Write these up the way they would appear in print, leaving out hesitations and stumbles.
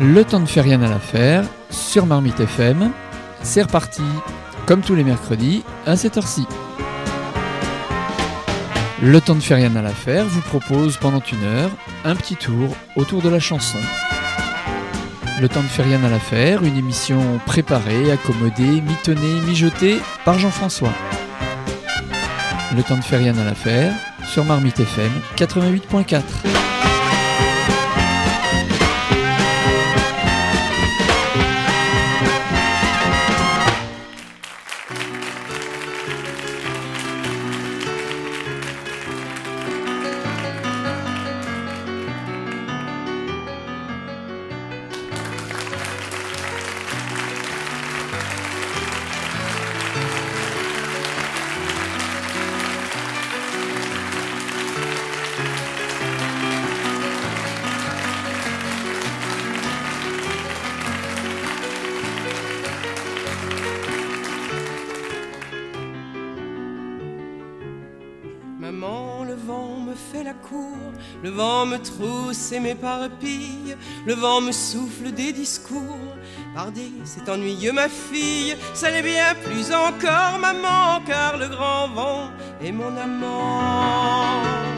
Le temps ne fait rien à l'affaire sur Marmite FM. C'est reparti, comme tous les mercredis, à cette heure-ci. Le temps ne fait rien à l'affaire vous propose pendant une heure un petit tour autour de la chanson. Le temps ne fait rien à l'affaire, une émission préparée, accommodée, mitonnée, mijotée par Jean-François. Le temps ne fait rien à l'affaire sur Marmite FM 88.4. Le vent me trousse et m'éparpille, le vent me souffle des discours. Pardi, c'est ennuyeux ma fille, ça l'est bien plus encore maman, car le grand vent est mon amant.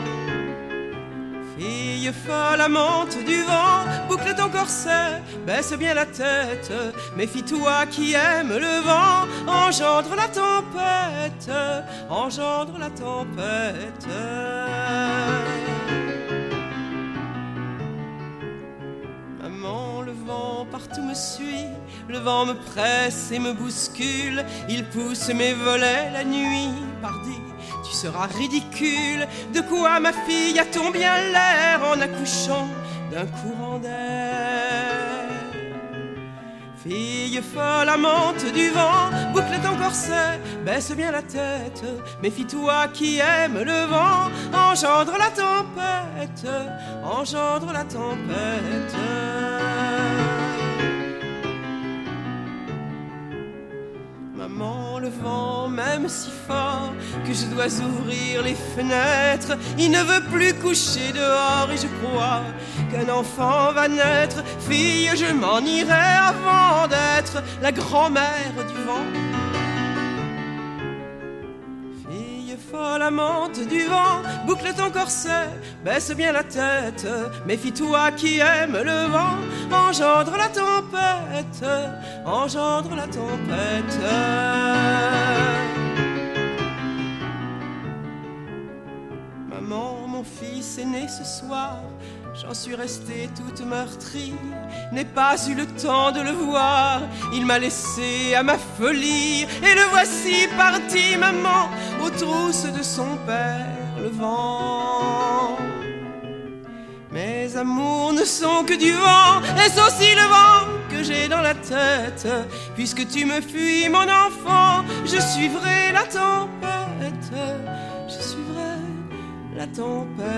Fille folle amante du vent, boucle ton corset, baisse bien la tête. Méfie-toi qui aime le vent, engendre la tempête, engendre la tempête. Partout me suit, le vent me presse et me bouscule, il pousse mes volets la nuit. Pardi, tu seras ridicule, de quoi ma fille a-t-on bien l'air en accouchant d'un courant d'air? Fille folle amante du vent, boucle ton corset, baisse bien la tête. Méfie-toi qui aime le vent, engendre la tempête, engendre la tempête. Maman, le vent m'aime si fort que je dois ouvrir les fenêtres. Il ne veut plus coucher dehors et je crois qu'un enfant va naître. Fille, je m'en irai avant d'être la grand-mère du vent. Fille folle amante du vent, boucle ton corset, baisse bien la tête. Méfie-toi qui aime le vent, engendre la tempête, engendre la tempête. Maman, mon fils est né ce soir, j'en suis restée toute meurtrie, n'ai pas eu le temps de le voir, il m'a laissé à ma folie, et le voici parti, maman, aux trousses de son père, le vent. Mes amours ne sont que du vent, est-ce aussi le vent que j'ai dans la tête? Puisque tu me fuis, mon enfant, je suivrai la tempête, je suivrai la tempête.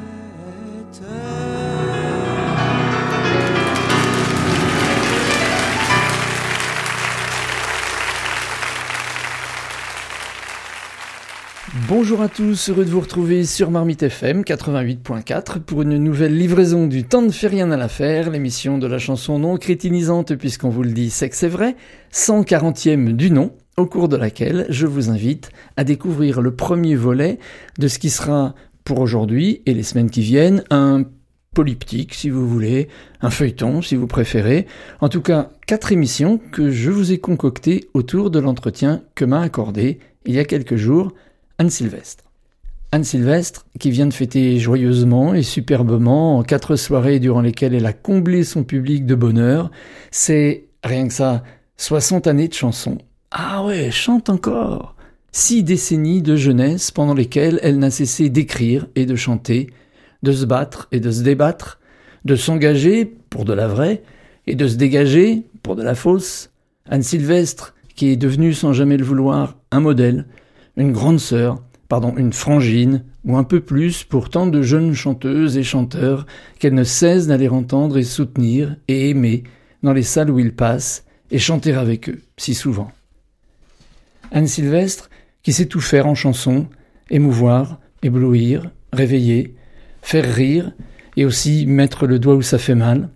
Bonjour à tous, heureux de vous retrouver sur Marmite FM 88.4 pour une nouvelle livraison du Temps ne fait rien à l'affaire, l'émission de la chanson non crétinisante puisqu'on vous le dit, c'est que c'est vrai, 140e du nom, au cours de laquelle je vous invite à découvrir le premier volet de ce qui sera pour aujourd'hui et les semaines qui viennent un polyptyque si vous voulez, un feuilleton si vous préférez, en tout cas 4 émissions que je vous ai concoctées autour de l'entretien que m'a accordé il y a quelques jours Anne Sylvestre. Anne Sylvestre, qui vient de fêter joyeusement et superbement en 4 soirées durant lesquelles elle a comblé son public de bonheur, c'est, rien que ça, 60 années de chansons. Ah ouais, chante encore! 6 décennies de jeunesse pendant lesquelles elle n'a cessé d'écrire et de chanter, de se battre et de se débattre, de s'engager pour de la vraie et de se dégager pour de la fausse. Anne Sylvestre, qui est devenue sans jamais le vouloir un modèle, une grande sœur, une frangine, ou un peu plus pour tant de jeunes chanteuses et chanteurs qu'elle ne cesse d'aller entendre et soutenir et aimer dans les salles où ils passent et chanter avec eux, si souvent. Anne Sylvestre, qui sait tout faire en chanson, émouvoir, éblouir, réveiller, faire rire et aussi mettre le doigt où ça fait mal.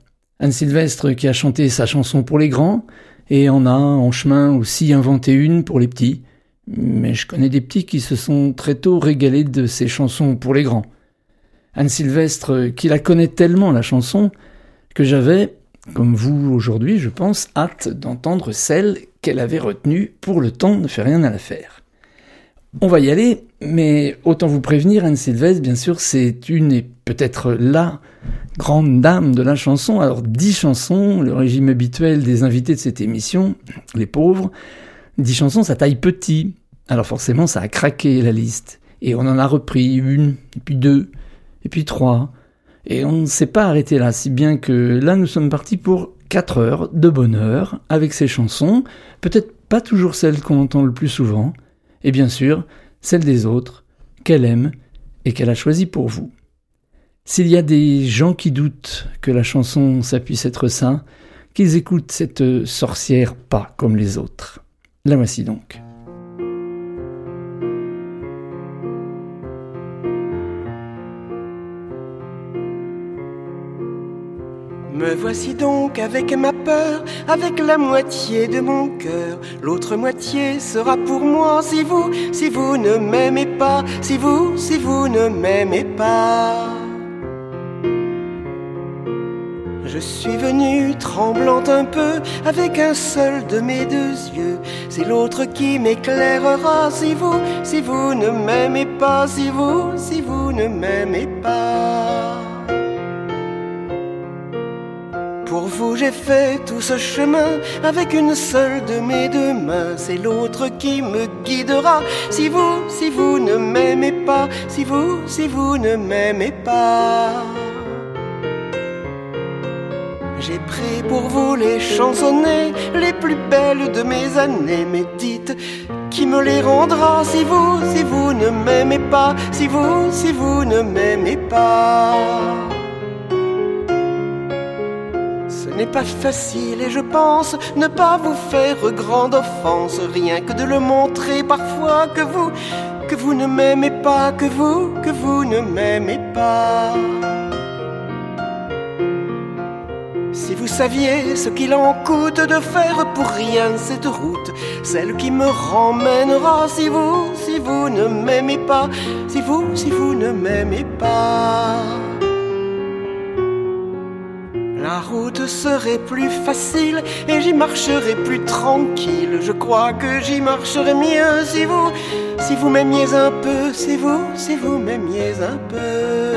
Anne Sylvestre qui a chanté sa chanson pour les grands et en a en chemin aussi inventé une pour les petits. Mais je connais des petits qui se sont très tôt régalés de ces chansons pour les grands. Anne Sylvestre qui la connaît tellement la chanson que j'avais, comme vous aujourd'hui je pense, hâte d'entendre celle qu'elle avait retenue pour le temps ne fait rien à l'affaire. On va y aller, mais autant vous prévenir, Anne Sylvestre, bien sûr, c'est une et peut-être la grande dame de la chanson. Alors 10 chansons, le régime habituel des invités de cette émission, les pauvres, 10 chansons, ça taille petit. Alors forcément, ça a craqué la liste. Et on en a repris une, et puis 2, et puis 3. Et on ne s'est pas arrêté là, si bien que là, nous sommes partis pour 4 heures de bonheur avec ces chansons. Peut-être pas toujours celles qu'on entend le plus souvent. Et bien sûr, celles des autres, qu'elle aime et qu'elle a choisies pour vous. S'il y a des gens qui doutent que la chanson, ça puisse être ça, qu'ils écoutent cette sorcière pas comme les autres. La voici donc. Me voici donc avec ma peur, avec la moitié de mon cœur. L'autre moitié sera pour moi si vous ne m'aimez pas, si vous ne m'aimez pas. Je suis venue tremblant un peu, avec un seul de mes 2 yeux. C'est l'autre qui m'éclairera si vous ne m'aimez pas, si vous ne m'aimez pas. Pour vous j'ai fait tout ce chemin avec une seule de mes 2 mains. C'est l'autre qui me guidera si vous ne m'aimez pas, si vous ne m'aimez pas. J'ai pris pour vous les chansonner, les plus belles de mes années. Mais dites qui me les rendra si vous ne m'aimez pas, si vous ne m'aimez pas. Ce n'est pas facile et je pense ne pas vous faire grande offense, rien que de le montrer parfois que vous ne m'aimez pas, que vous ne m'aimez pas. Si vous saviez ce qu'il en coûte de faire pour rien cette route, celle qui me ramènera si vous ne m'aimez pas, si vous ne m'aimez pas. La route serait plus facile et j'y marcherais plus tranquille. Je crois que j'y marcherais mieux si vous m'aimiez un peu, si vous m'aimiez un peu.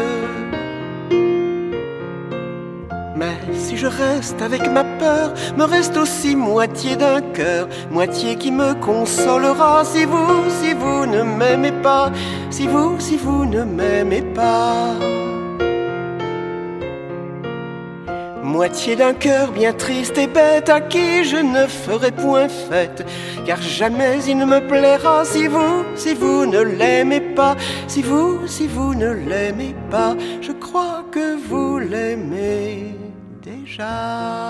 Mais si je reste avec ma peur, me reste aussi moitié d'un cœur, moitié qui me consolera si vous ne m'aimez pas, si vous ne m'aimez pas. Moitié d'un cœur bien triste et bête à qui je ne ferai point fête, car jamais il ne me plaira si vous ne l'aimez pas, si vous ne l'aimez pas. Je crois que vous l'aimez déjà.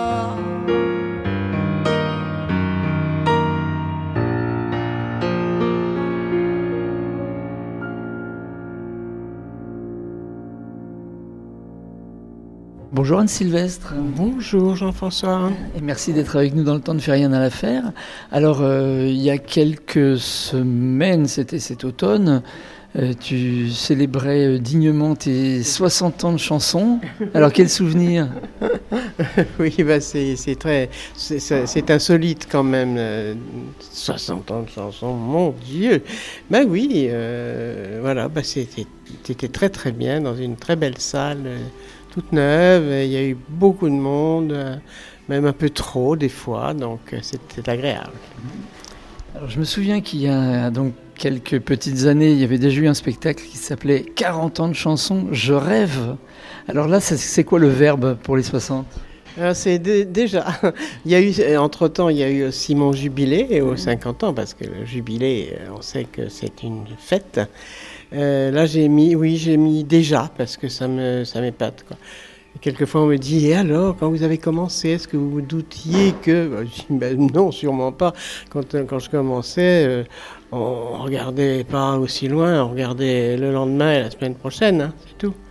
Bonjour Anne Sylvestre. Bonjour Jean-François. Et merci d'être avec nous dans le temps de fait rien à l'affaire. Alors, il y a quelques semaines, c'était cet automne, tu célébrais dignement tes 60 ans de chansons. Alors, quel souvenir? Oui, bah c'est insolite quand même. 60 ans de chansons, mon Dieu. Ben oui, voilà, bah c'était très très bien dans une très belle salle. Toute neuve, il y a eu beaucoup de monde, même un peu trop des fois, donc c'était agréable. Alors, je me souviens qu'il y a donc quelques petites années, il y avait déjà eu un spectacle qui s'appelait 40 ans de chansons, je rêve. Alors là, c'est quoi le verbe pour les 60 ? Alors c'est déjà, il y a eu, entre-temps, il y a eu aussi mon jubilé aux 50 ans, parce que le jubilé, on sait que c'est une fête. Là, j'ai mis déjà, parce que ça m'épate, quoi. Et quelquefois, on me dit, et alors, quand vous avez commencé, est-ce que vous vous doutiez que... Je dis, non, sûrement pas. Quand je commençais, on regardait pas aussi loin, on regardait le lendemain et la semaine prochaine, hein, c'est tout.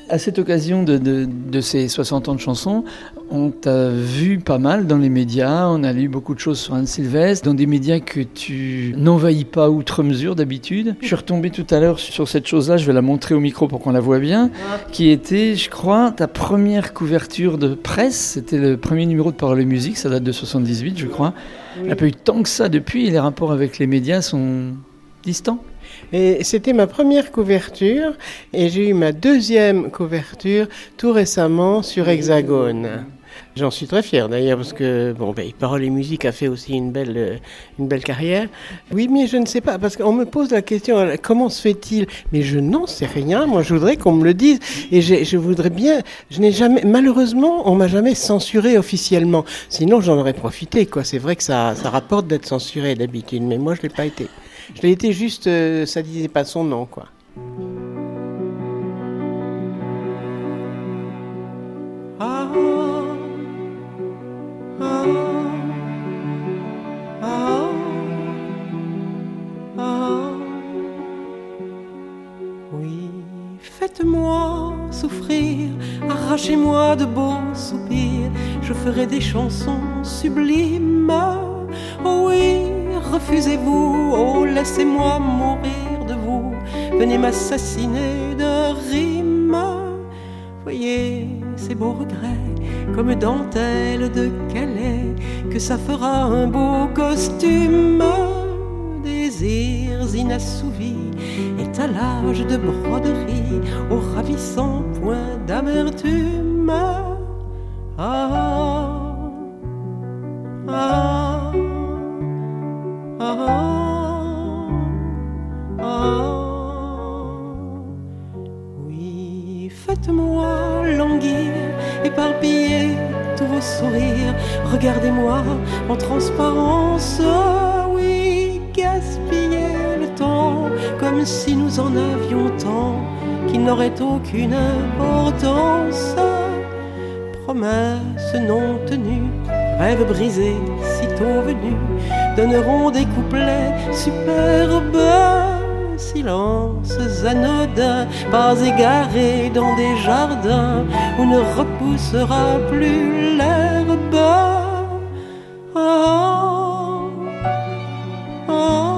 À cette occasion de ces 60 ans de chansons, on t'a vu pas mal dans les médias, on a lu beaucoup de choses sur Anne Sylvestre, dans des médias que tu n'envahis pas outre mesure d'habitude. Je suis retombé tout à l'heure sur cette chose-là, je vais la montrer au micro pour qu'on la voit bien, qui était, je crois, ta première couverture de presse. C'était le premier numéro de Paroles et Musique, ça date de 78, je crois. Il n'y a pas eu tant que ça depuis, et les rapports avec les médias sont distants. Et c'était ma première couverture et j'ai eu ma deuxième couverture tout récemment sur Hexagone. J'en suis très fier d'ailleurs parce que Paroles et Musique a fait aussi une belle carrière. Oui, mais je ne sais pas parce qu'on me pose la question comment se fait-il ? Mais je n'en sais rien. Moi, je voudrais qu'on me le dise et je voudrais bien. Je n'ai jamais, malheureusement, on m'a jamais censuré officiellement. Sinon, j'en aurais profité. Quoi, c'est vrai que ça rapporte d'être censuré d'habitude, mais moi, je l'ai pas été. Je l'ai été juste, ça disait pas son nom, quoi. Ah, ah, ah, ah. Oui, faites-moi souffrir, arrachez-moi de beaux soupirs, je ferai des chansons sublimes. Oh oui, refusez-vous, oh laissez-moi mourir de vous, venez m'assassiner de rimes. Voyez ces beaux regrets, comme dentelle de Calais, que ça fera un beau costume. Désirs inassouvis, étalage de broderie, au ravissant point d'amertume. Ah, ah, ah, ah. Oui, faites-moi languir, éparpiller tous vos sourires, regardez-moi en transparence. Oui, gaspiller le temps comme si nous en avions tant qui n'aurait aucune importance. Promesses non tenues, rêves brisés, sitôt venus, donneront des couplets superbes. Silences anodins, pas égarés dans des jardins où ne repoussera plus l'herbe. Ah, ah,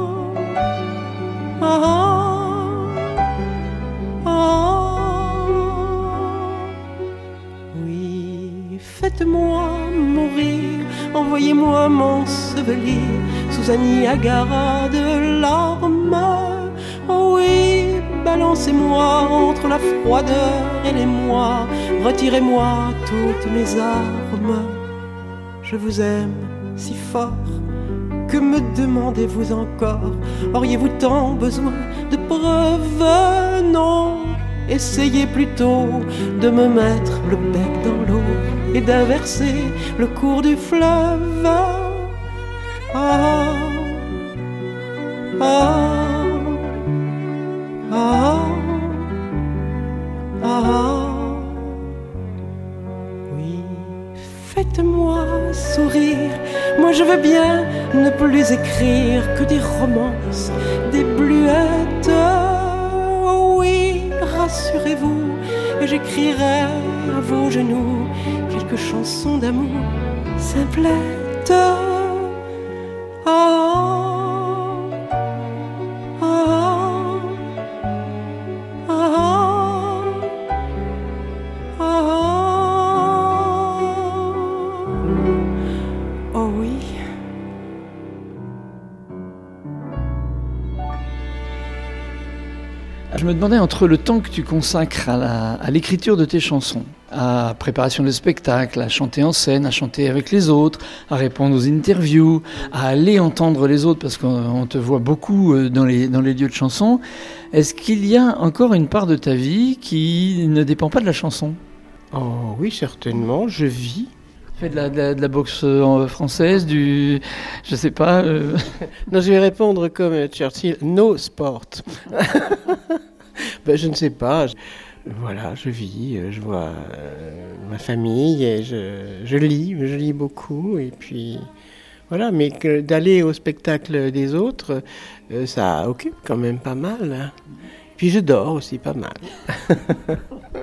ah, ah. Oui, faites-moi mourir, envoyez-moi m'ensevelir sous un Niagara de larmes. Oh oui, balancez-moi entre la froideur et les mois, retirez-moi toutes mes armes. Je vous aime si fort, que me demandez-vous encore? Auriez-vous tant besoin de preuves? Non, essayez plutôt de me mettre le bec dans l'eau et d'inverser le cours du fleuve. Ah, ah, ah, ah. Oui, faites-moi sourire, moi je veux bien ne plus écrire que des romances, des bluettes. Oh oui, rassurez-vous, et j'écrirai à vos genoux quelques chansons d'amour simplettes. Je me demandais, entre le temps que tu consacres à l'écriture de tes chansons, à la préparation de spectacles, à chanter en scène, à chanter avec les autres, à répondre aux interviews, à aller entendre les autres, parce qu'on te voit beaucoup dans les lieux de chansons, est-ce qu'il y a encore une part de ta vie qui ne dépend pas de la chanson ? Oh oui, certainement, je vis. Tu fais de la boxe française, je sais pas... Non, je vais répondre comme Churchill, no sport. Ben, je ne sais pas. Voilà, je vis, je vois ma famille, et je lis beaucoup, et puis voilà. Mais d'aller au spectacle des autres, ça occupe quand même pas mal. Hein. Puis je dors aussi pas mal.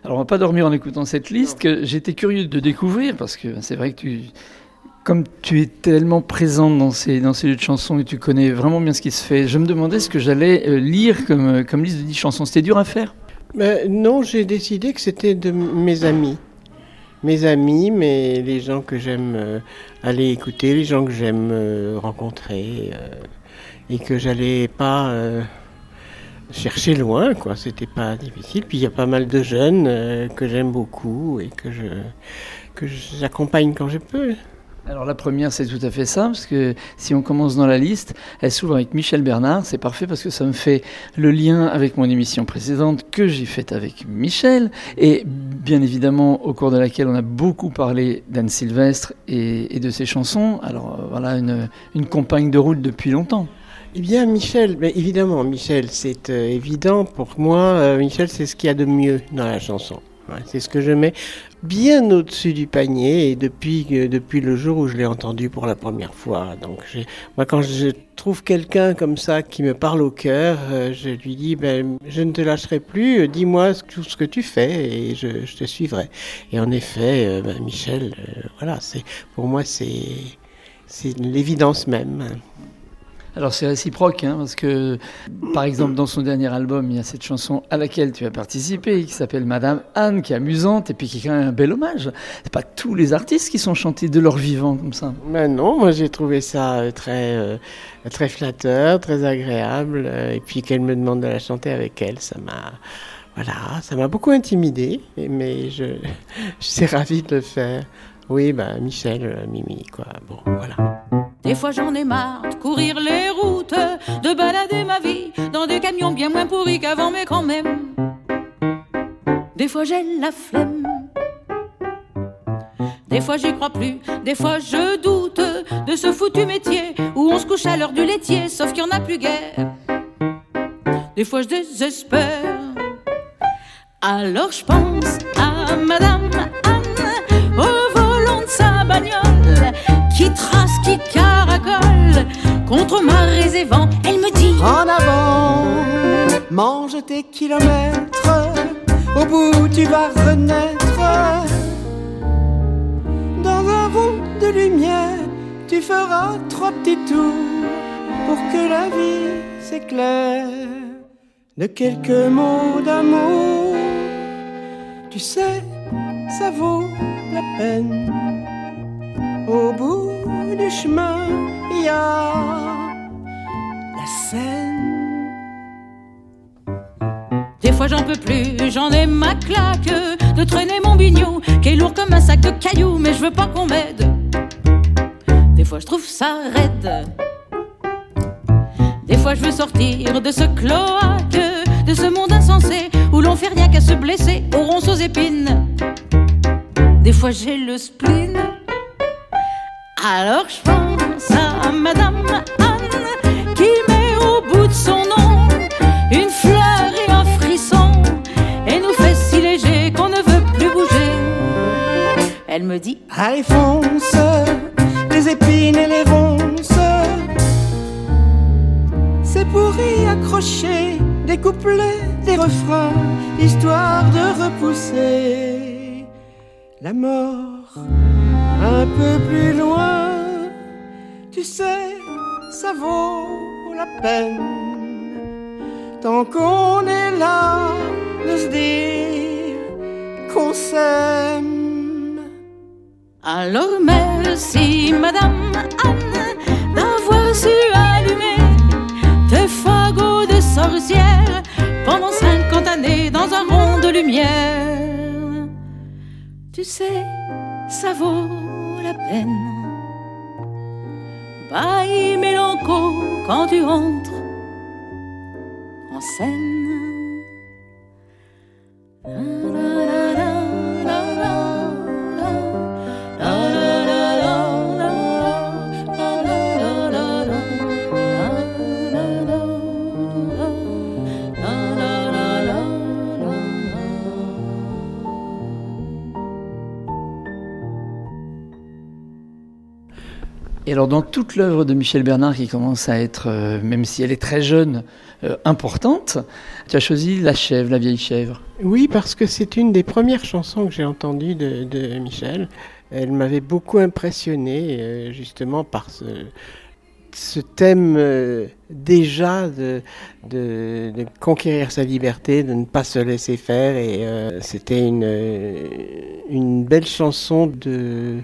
Alors on va pas dormir en écoutant cette liste que j'étais curieux de découvrir parce que c'est vrai que comme tu es tellement présente dans ces lieux de chansons et tu connais vraiment bien ce qui se fait, je me demandais ce que j'allais lire comme liste de 10 chansons. C'était dur à faire? Non, j'ai décidé que c'était de mes amis. Mes amis, mais les gens que j'aime aller écouter, les gens que j'aime rencontrer et que j'allais pas chercher loin, quoi. C'était pas difficile. Puis il y a pas mal de jeunes que j'aime beaucoup et que j'accompagne quand je peux. Alors la première, c'est tout à fait ça, parce que si on commence dans la liste, elle s'ouvre avec Michel Bernard. C'est parfait parce que ça me fait le lien avec mon émission précédente que j'ai faite avec Michel, et bien évidemment au cours de laquelle on a beaucoup parlé d'Anne Sylvestre et de ses chansons. Alors voilà, une compagne de route depuis longtemps. Eh bien Michel, mais évidemment Michel, c'est évident pour moi, Michel c'est ce qu'il y a de mieux dans la chanson. Ouais, c'est ce que je mets bien au-dessus du panier et depuis le jour où je l'ai entendu pour la première fois. Donc moi quand je trouve quelqu'un comme ça qui me parle au cœur, je lui dis je ne te lâcherai plus, dis-moi tout ce que tu fais et je te suivrai. Et en effet, Michel, voilà, pour moi c'est l'évidence même. Alors c'est réciproque, parce que par exemple dans son dernier album, il y a cette chanson à laquelle tu as participé, qui s'appelle Madame Anne, qui est amusante et puis qui est quand même un bel hommage. C'est pas tous les artistes qui sont chantés de leur vivant comme ça. Ben non, moi j'ai trouvé ça très flatteur, très agréable, et puis qu'elle me demande de la chanter avec elle, ça m'a beaucoup intimidé, mais je suis ravi de le faire. Oui, Michel, Mimi, quoi. Bon, voilà. Des fois j'en ai marre de courir les routes, de balader ma vie dans des camions bien moins pourris qu'avant, mais quand même. Des fois j'ai la flemme. Des fois j'y crois plus, des fois je doute de ce foutu métier où on se couche à l'heure du laitier, sauf qu'il n'y en a plus guère. Des fois je désespère. Alors je pense à Madame Anne, au volant de sa bagnole, qui trace, qui caracole contre marées et vents. Elle me dit: en avant, mange tes kilomètres, au bout tu vas renaître. Dans un rond de lumière, tu feras 3 petits tours pour que la vie s'éclaire de quelques mots d'amour. Tu sais, ça vaut la peine. Au bout du chemin, il y a la Seine. Des fois j'en peux plus, j'en ai ma claque de traîner mon bignou qui est lourd comme un sac de cailloux, mais je veux pas qu'on m'aide. Des fois je trouve ça raide. Des fois je veux sortir de ce cloaque, de ce monde insensé où l'on fait rien qu'à se blesser aux ronces aux épines. Des fois j'ai le spleen. Alors je pense à Madame Anne qui met au bout de son nom une fleur et un frisson et nous fait si léger qu'on ne veut plus bouger. Elle me dit: allez fonce, les épines et les ronces, c'est pour y accrocher des couplets, des refrains, histoire de repousser la mort un peu plus loin. Tu sais, ça vaut la peine, tant qu'on est là, de se dire qu'on s'aime. Alors merci Madame Anne d'avoir su allumer tes fagots de sorcière pendant 50 années dans un rond de lumière. Tu sais, ça vaut la peine. Bye mélanco quand tu entres en scène. Et alors dans toute l'œuvre de Michel Bernard qui commence à être, même si elle est très jeune, importante, tu as choisi La Chèvre, la vieille chèvre. Oui, parce que c'est une des premières chansons que j'ai entendues de Michel. Elle m'avait beaucoup impressionné, justement par ce thème déjà de conquérir sa liberté, de ne pas se laisser faire. Et c'était une belle chanson de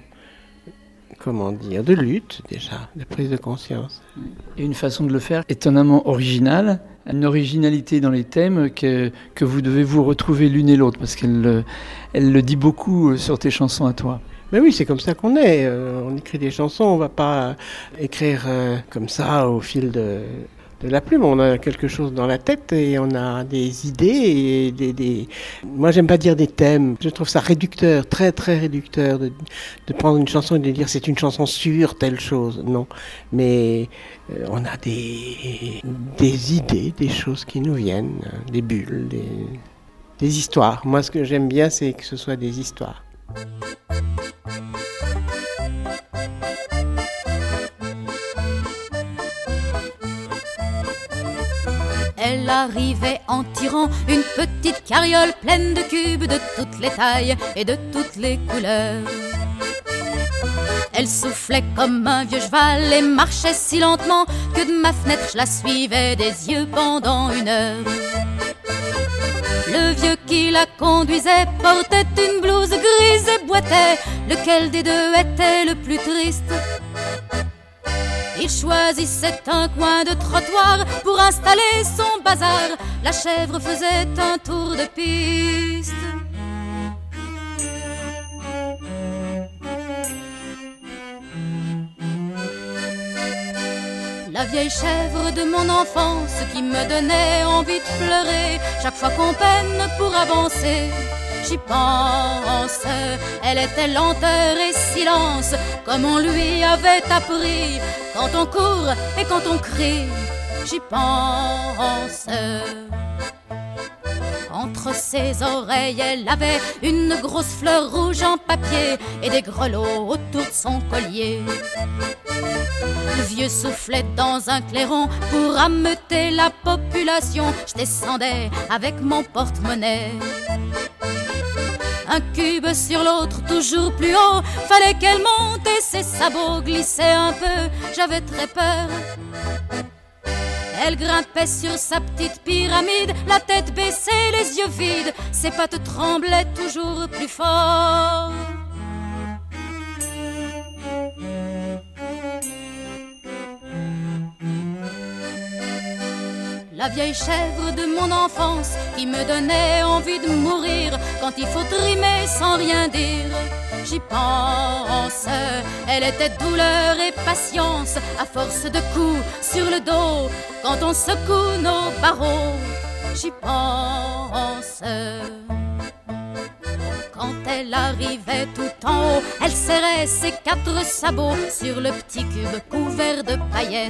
lutte déjà, de prise de conscience. Et une façon de le faire étonnamment originale, une originalité dans les thèmes que vous devez vous retrouver l'une et l'autre, parce qu'elle le dit beaucoup sur tes chansons à toi. Mais oui, c'est comme ça qu'on est. On écrit des chansons, on ne va pas écrire comme ça au fil de la plume. On a quelque chose dans la tête et on a des idées. Et Moi, j'aime pas dire des thèmes. Je trouve ça réducteur, très très réducteur de prendre une chanson et de dire c'est une chanson sur telle chose. Non, mais on a des idées, des choses qui nous viennent, des bulles, des histoires. Moi, ce que j'aime bien, c'est que ce soit des histoires. Elle arrivait en tirant une petite carriole pleine de cubes de toutes les tailles et de toutes les couleurs. Elle soufflait comme un vieux cheval et marchait si lentement que de ma fenêtre je la suivais des yeux pendant 1 heure. Le vieux qui la conduisait portait une blouse grise et boitait. Lequel des deux était le plus triste? Il choisissait un coin de trottoir pour installer son bazar. La chèvre faisait un tour de piste. La vieille chèvre de mon enfance qui me donnait envie de pleurer chaque fois qu'on peine pour avancer. J'y pense, elle était lenteur et silence, comme on lui avait appris. Quand on court et quand on crie, j'y pense. Entre ses oreilles, elle avait une grosse fleur rouge en papier et des grelots autour de son collier. Le vieux soufflait dans un clairon pour ameuter la population. Je descendais avec mon porte-monnaie. Un cube sur l'autre, toujours plus haut. Fallait qu'elle monte et ses sabots glissaient un peu. J'avais très peur. Elle grimpait sur sa petite pyramide, la tête baissée, les yeux vides. Ses pattes tremblaient toujours plus fort. La vieille chèvre de mon enfance qui me donnait envie de mourir quand il faut trimer sans rien dire. J'y pense, elle était douleur et patience à force de coups sur le dos quand on secoue nos barreaux. J'y pense. Quand elle arrivait tout en haut, elle serrait ses 4 sabots sur le petit cube couvert de paillettes.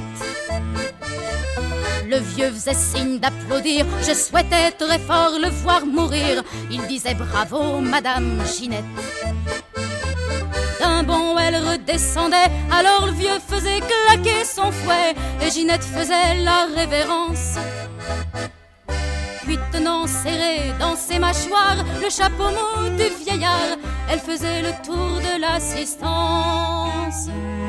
Le vieux faisait signe d'applaudir, je souhaitais très fort le voir mourir. Il disait bravo Madame Ginette. D'un bond elle redescendait, alors le vieux faisait claquer son fouet et Ginette faisait la révérence. Puis tenant serré dans ses mâchoires le chapeau mou du vieillard, elle faisait le tour de l'assistance.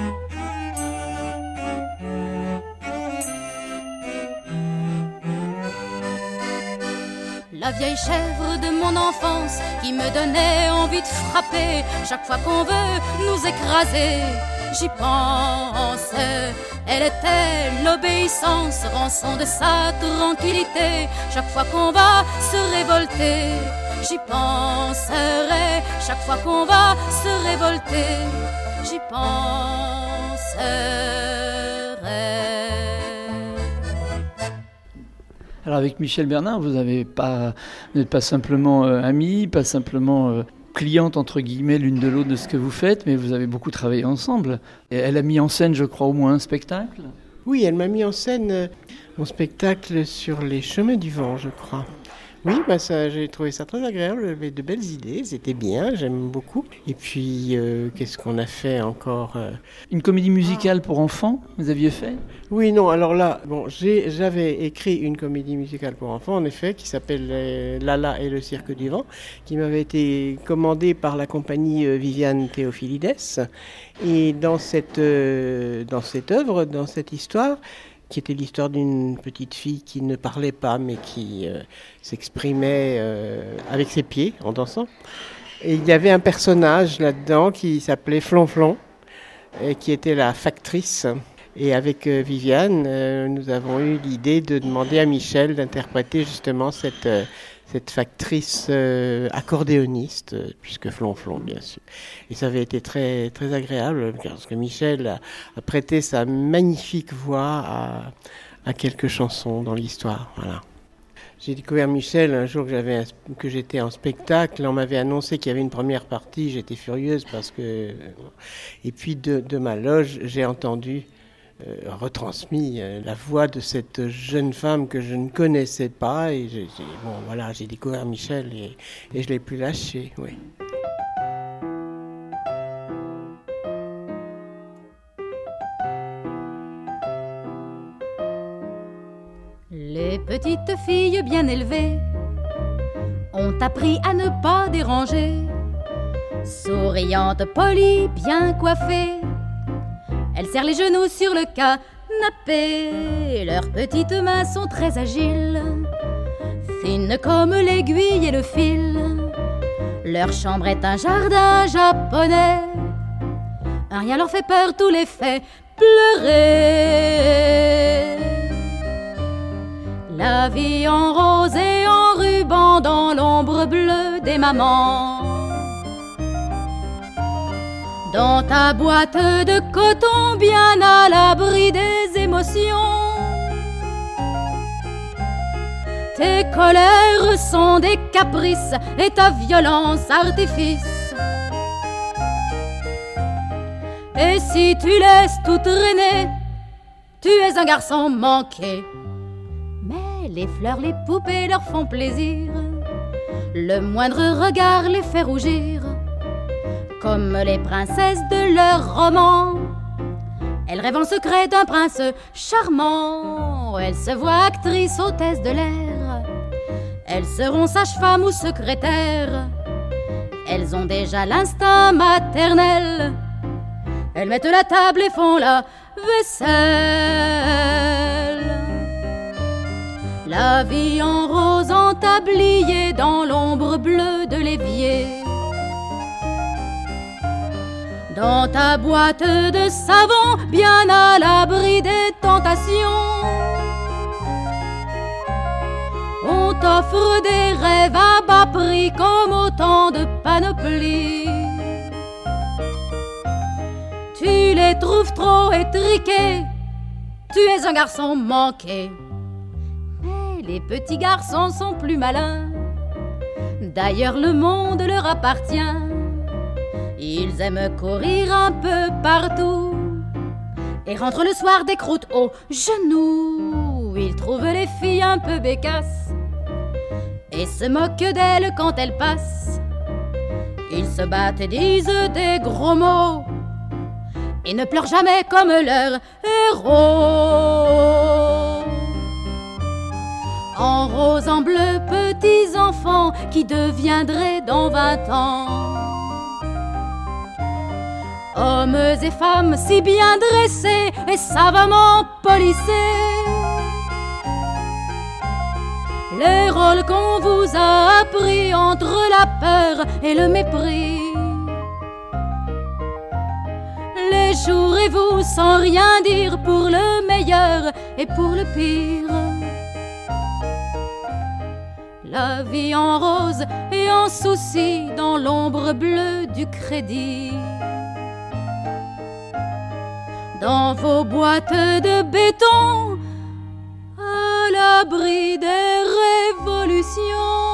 La vieille chèvre de mon enfance qui me donnait envie de frapper chaque fois qu'on veut nous écraser. J'y pense, elle était l'obéissance, rançon de sa tranquillité. Chaque fois qu'on va se révolter, j'y penserai. Chaque fois qu'on va se révolter, j'y penserai. Alors avec Michel Bernard, vous n'êtes pas simplement amis, pas simplement clientes entre guillemets l'une de l'autre de ce que vous faites, mais vous avez beaucoup travaillé ensemble. Et elle a mis en scène, je crois, au moins un spectacle. Oui, elle m'a mis en scène mon spectacle sur les chemins du vent, je crois. Oui, j'ai trouvé ça très agréable, j'avais de belles idées, c'était bien, j'aime beaucoup. Et puis, qu'est-ce qu'on a fait encore Une comédie musicale pour enfants, vous aviez fait ? Oui, non, alors là, j'avais écrit une comédie musicale pour enfants, en effet, qui s'appelle Lala et le cirque du vent, qui m'avait été commandée par la compagnie Viviane Théophilides. Et dans cette œuvre, dans cette histoire, qui était l'histoire d'une petite fille qui ne parlait pas, mais qui s'exprimait avec ses pieds, en dansant. Et il y avait un personnage là-dedans qui s'appelait Flonflon, et qui était la factrice. Et avec Viviane, nous avons eu l'idée de demander à Michel d'interpréter justement cette factrice accordéoniste, puisque Flonflon, bien sûr. Et ça avait été très, très agréable, parce que Michel a prêté sa magnifique voix à quelques chansons dans l'histoire. Voilà. J'ai découvert Michel un jour que j'étais en spectacle. On m'avait annoncé qu'il y avait une première partie. J'étais furieuse parce que... Et puis de ma loge, j'ai entendu... retransmis la voix de cette jeune femme que je ne connaissais pas et j'ai découvert Michel et je l'ai plus lâché, oui. Les petites filles bien élevées ont appris à ne pas déranger, souriantes, polies, bien coiffées. Elles serrent les genoux sur le canapé. Leurs petites mains sont très agiles, fines comme l'aiguille et le fil. Leur chambre est un jardin japonais. Un rien leur fait peur, tout les fait pleurer. La vie en rose et en ruban dans l'ombre bleue des mamans. Dans ta boîte de coton bien à l'abri des émotions. Tes colères sont des caprices et ta violence artifice. Et si tu laisses tout traîner, tu es un garçon manqué. Mais les fleurs, les poupées leur font plaisir. Le moindre regard les fait rougir. Comme les princesses de leur roman, elles rêvent en secret d'un prince charmant. Elles se voient actrices, hôtesses de l'air. Elles seront sages-femmes ou secrétaires. Elles ont déjà l'instinct maternel. Elles mettent la table et font la vaisselle. La vie en rose en tablier dans l'ombre bleue de l'évier. Dans ta boîte de savon, bien à l'abri des tentations, on t'offre des rêves à bas prix comme autant de panoplies. Tu les trouves trop étriqués, tu es un garçon manqué. Mais les petits garçons sont plus malins, d'ailleurs le monde leur appartient. Ils aiment courir un peu partout et rentrent le soir des croûtes aux genoux. Ils trouvent les filles un peu bécasses et se moquent d'elles quand elles passent. Ils se battent et disent des gros mots et ne pleurent jamais comme leurs héros. En rose, en bleu, petits enfants qui deviendraient dans 20 ans hommes et femmes si bien dressés et savamment polissés. Les rôles qu'on vous a appris entre la peur et le mépris. Les jouerez-vous sans rien dire pour le meilleur et pour le pire. La vie en rose et en souci dans l'ombre bleue du crédit. Dans vos boîtes de béton, à l'abri des révolutions.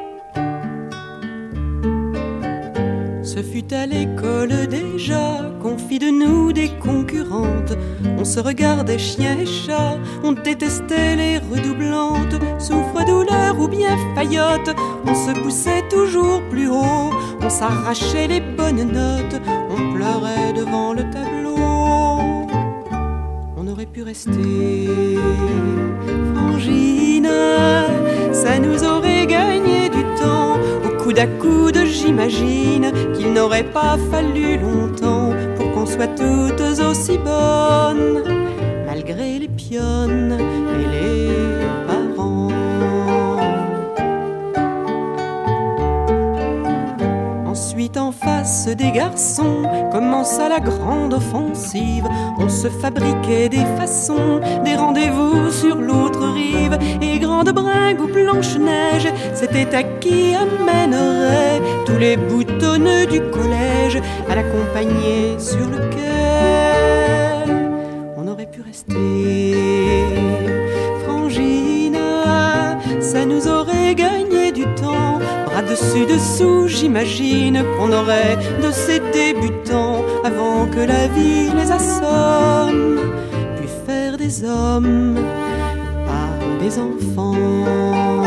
Ce fut à l'école déjà qu'on on fit de nous des concurrentes. On se regardait chien et chat, on détestait les redoublantes. Souffre-douleur ou bien faillotte, on se poussait toujours plus haut. On s'arrachait les bonnes notes, on pleurait devant le tableau. On aurait pu rester frangine, ça nous aurait gagné du temps. Au coude à coude, j'imagine qu'il n'aurait pas fallu longtemps pour qu'on soit toutes aussi bonnes, malgré les pionnes et les parents. Ensuite, en face des garçons, commença la grande offensive. On se fabriquait des façons, des rendez-vous sur l'autre rive. Et grande bringue ou Blanche-Neige, c'était à qui amènerait tous les boutonneux du collège à l'accompagner sur le quai. On aurait pu rester frangine, ça nous aurait gagné du temps. Bras dessus dessous, j'imagine qu'on aurait de ces débutants, avant que la vie les assomme, puis faire des hommes par des enfants.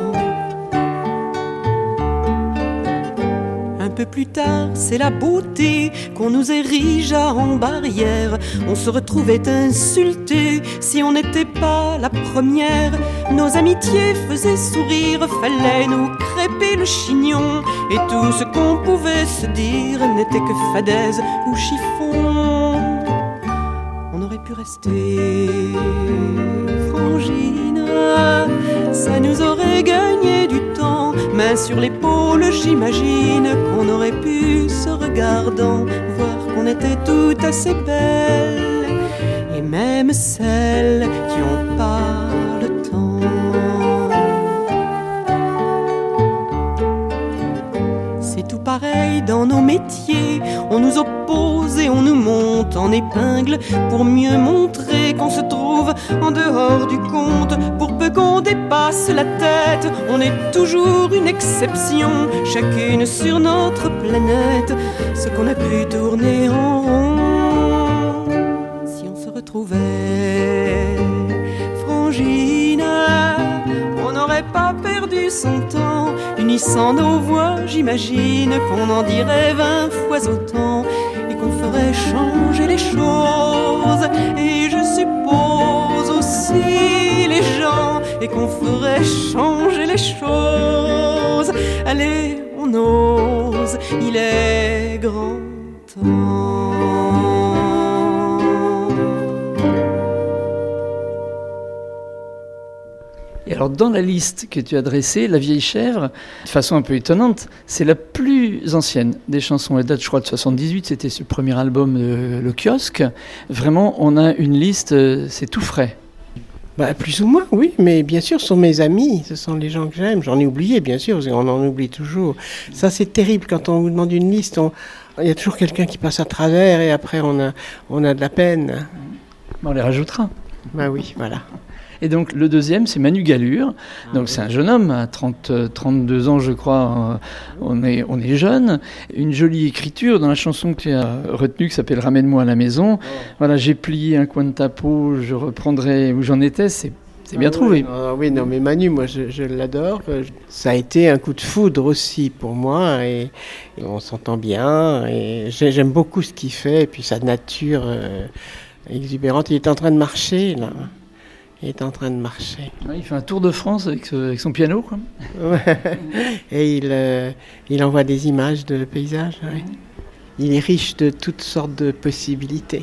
Un peu plus tard, c'est la beauté qu'on nous érigea en barrière. On se retrouvait insultés si on n'était pas la première. Nos amitiés faisaient sourire, fallait nous crêper le chignon. Et tout ce qu'on pouvait se dire n'était que fadaise ou chiffon. On aurait pu rester frangine, ça nous aurait gagné du temps. Main sur l'épaule, j'imagine qu'on aurait pu, se regardant, voir qu'on était toutes assez belles, et même celles qui ont pas le temps. C'est tout pareil dans nos métiers, on nous oppose et on nous monte en épingle pour mieux montrer qu'on se trouve en dehors du compte. Pour peu qu'on dépasse la tête, on est toujours une exception, chacune sur notre planète, ce qu'on a pu tourner en rond. Si on se retrouvait frangine, on n'aurait pas perdu son temps, unissant nos voix, j'imagine qu'on en dirait 20 fois autant, et qu'on ferait changer les choses, et je suppose aussi les gens, et qu'on ferait changer les choses. Allez, on ose, il est grand temps. Et alors, dans la liste que tu as dressée, La Vieille Chèvre, de façon un peu étonnante, c'est la plus ancienne des chansons. Elle date, je crois, de 78, c'était ce premier album, Le Kiosque. Vraiment, on a une liste, c'est tout frais. Bah, plus ou moins, oui, mais bien sûr, ce sont mes amis, ce sont les gens que j'aime. J'en ai oublié, bien sûr, parce qu'on en oublie toujours. Ça, c'est terrible, quand on vous demande une liste, il y a toujours quelqu'un qui passe à travers, et après, on a de la peine. On les rajoutera. Bah oui, voilà. Et donc le deuxième, c'est Manu Gallure. Donc c'est un jeune homme, à 32 ans je crois, on est jeune. Une jolie écriture dans la chanson que tu as retenue qui s'appelle « Ramène-moi à la maison ». Voilà, j'ai plié un coin de ta peau, je reprendrai où j'en étais, c'est bien trouvé. Oui, non, mais Manu, moi je l'adore. Ça a été un coup de foudre aussi pour moi, et on s'entend bien, et j'aime beaucoup ce qu'il fait, et puis sa nature exubérante. Il est en train de marcher là. Il est en train de marcher. Ouais, il fait un tour de France avec son piano, quoi. Et il envoie des images de paysages. Ouais. Il est riche de toutes sortes de possibilités.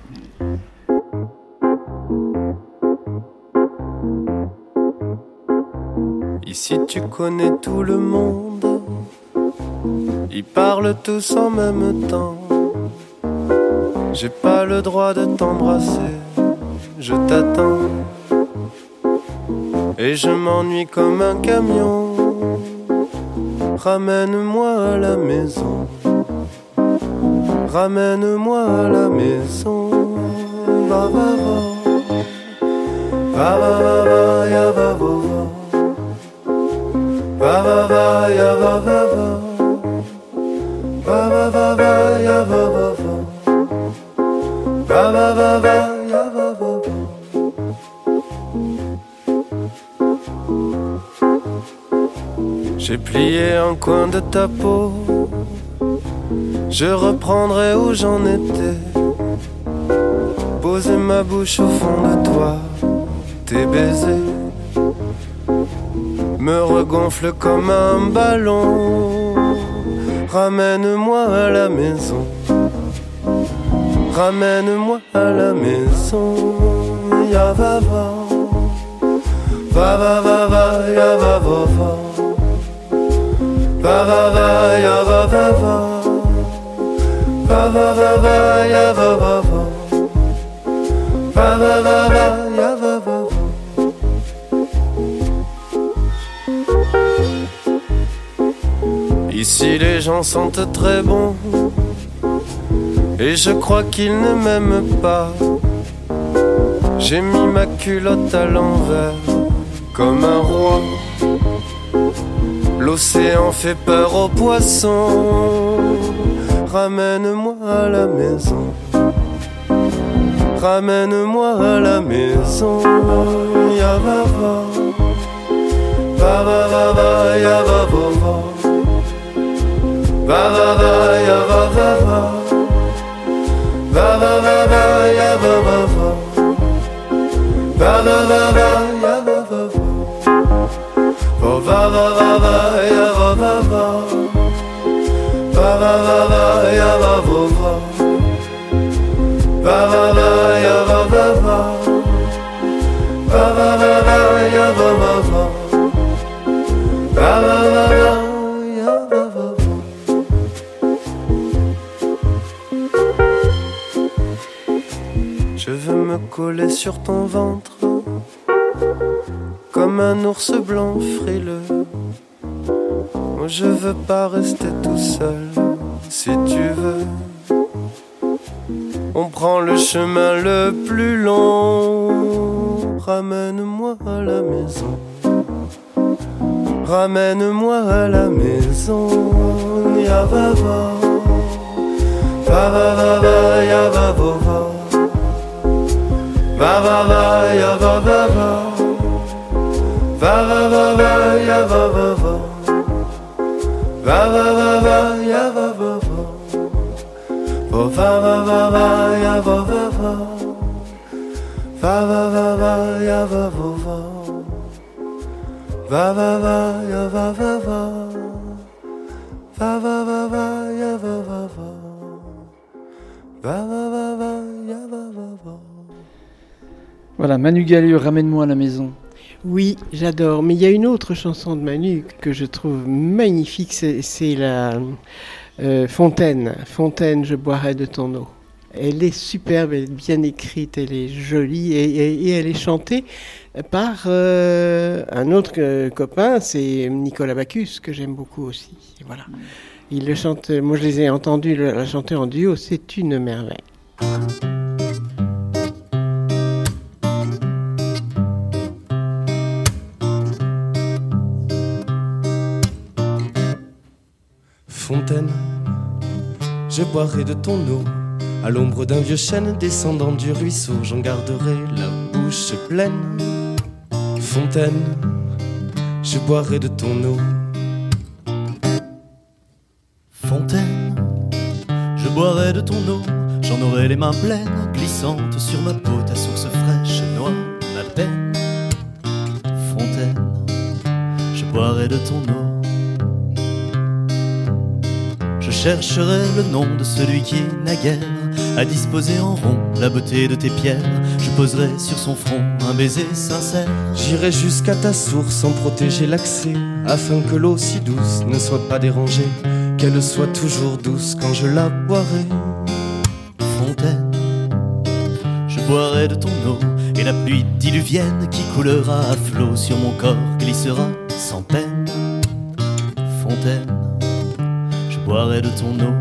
Ici tu connais tout le monde, ils parlent tous en même temps. J'ai pas le droit de t'embrasser, je t'attends. Et je m'ennuie comme un camion. Ramène-moi à la maison. Ramène-moi à la maison. Va va va. Va va va va ya va va va. Va va va ya va va va. Va va va va ya va va va. J'ai plié un coin de ta peau, je reprendrai où j'en étais. Poser ma bouche au fond de toi, tes baisers me regonflent comme un ballon. Ramène-moi à la maison, ramène-moi à la maison. Ya va va, va va va va, ya va va va, va va va, ya va va va, va va va va, ya va va va, va va va va, ya va va va. Ici les gens sentent très bon, et je crois qu'ils ne m'aiment pas. J'ai mis ma culotte à l'envers, comme un roi. L'océan fait peur aux poissons. Ramène-moi à la maison, ramène-moi à la maison. Ya va va, va va va va, ya va va va, va va va, ya va va va, va va va va, ya va va va, va va va va, ya va va va, oh va va va va, ya va va va, va va va va, ya va va va, va va va, ya va va va, va va va va, ya va va va, va va va va, ya va va va. Je veux me coller sur ton ventre comme un ours blanc frileux. Moi je veux pas rester tout seul. Si tu veux, on prend le chemin le plus long. Ramène-moi à la maison, ramène-moi à la maison. Ya va va, va va va va, ya va va va, va va va, ya va va va, va va va va, ya va va va, va va va va, ya va va va, oh va va va va, ya va va va, va va va va, ya va va va, va va va, ya va va va, va va va va, ya va va va, va va va va, ya va va va. Voilà, Manu Gallure, ramène-moi à la maison. Oui, j'adore. Mais il y a une autre chanson de Manu que je trouve magnifique, c'est la Fontaine. Fontaine, je boirai de ton eau. Elle est superbe, elle est bien écrite, elle est jolie et elle est chantée par un autre copain, c'est Nicolas Bacchus, que j'aime beaucoup aussi. Et voilà. Il le chante, moi je les ai entendus la chanter en duo, c'est une merveille. Fontaine, je boirai de ton eau, à l'ombre d'un vieux chêne descendant du ruisseau, j'en garderai la bouche pleine. Fontaine, je boirai de ton eau. Fontaine, je boirai de ton eau, j'en aurai les mains pleines, glissantes sur ma peau, ta source fraîche noie ma peine. Fontaine, je boirai de ton eau. Je chercherai le nom de celui qui naguère a disposé en rond la beauté de tes pierres. Je poserai sur son front un baiser sincère. J'irai jusqu'à ta source en protéger l'accès, afin que l'eau si douce ne soit pas dérangée, qu'elle soit toujours douce quand je la boirai. Fontaine, je boirai de ton eau, et la pluie diluvienne qui coulera à flot sur mon corps glissera sans peine. Fontaine, je boirai de ton eau.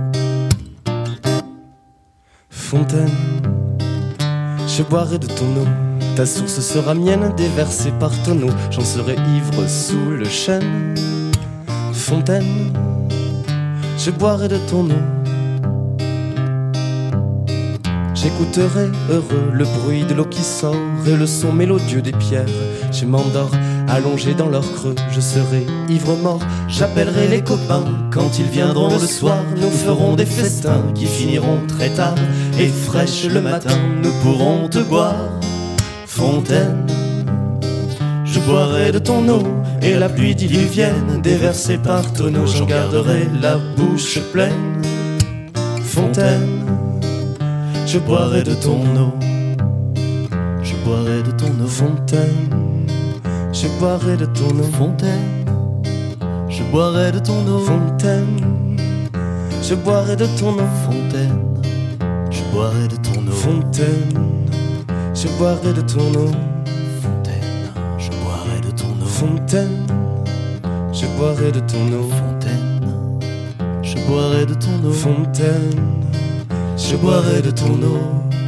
Fontaine, je boirai de ton eau, ta source sera mienne, déversée par tonneau, j'en serai ivre sous le chêne. Fontaine, je boirai de ton eau. J'écouterai heureux le bruit de l'eau qui sort et le son mélodieux des pierres. Je m'endors allongé dans leur creux, je serai ivre mort. J'appellerai les copains quand ils viendront le soir. Nous ferons des festins qui finiront très tard, et fraîche le matin nous pourrons te boire. Fontaine, je boirai de ton eau et la pluie diluvienne déversée par tonneaux. J'en garderai la bouche pleine. Fontaine, je boirai de ton eau. Je boirai de ton eau. Fontaine, je boirai de ton eau. Fontaine, je boirai de ton eau. Fontaine, je boirai de ton eau. Fontaine, je boirai de ton eau. Fontaine, je boirai de ton eau. Fontaine, je boirai de ton eau. Fontaine, je boirai de ton eau. Fontaine, je boirai de ton eau. Fontaine, je boirai de ton eau.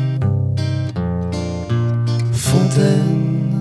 Fontaine.